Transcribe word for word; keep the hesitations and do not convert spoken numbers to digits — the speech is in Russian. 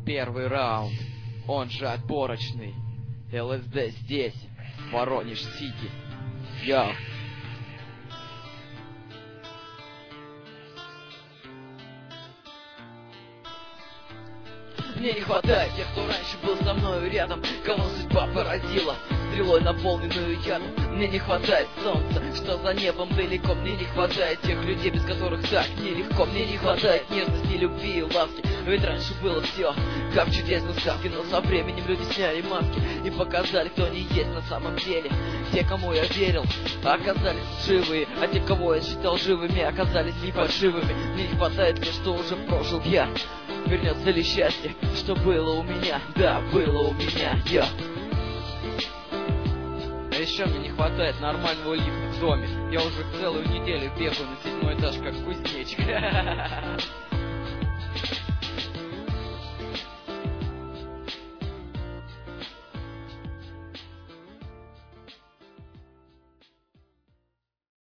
Первый раунд, он же отборочный. ЛСД здесь, Воронеж-Сити. Йоу. Мне не хватает тех, кто раньше был со мною рядом, кого судьба поразила стрелой, наполненную ядом. Мне не хватает солнца, что за небом далеко. Мне не хватает тех людей, без которых так нелегко. Мне не хватает нежности, любви и ласки. Ведь раньше было все, как в чудесной сказке. Но со временем люди сняли маски и показали, кто они есть на самом деле. Те, кому я верил, оказались живые, а те, кого я считал живыми, оказались не фальшивыми. Мне не хватает лишь, что уже прожил я. Вернется ли счастье, что было у меня? Да, было у меня, я. А еще мне не хватает нормального лифта в доме. Я уже целую неделю бегаю на седьмой этаж, как кузнечик.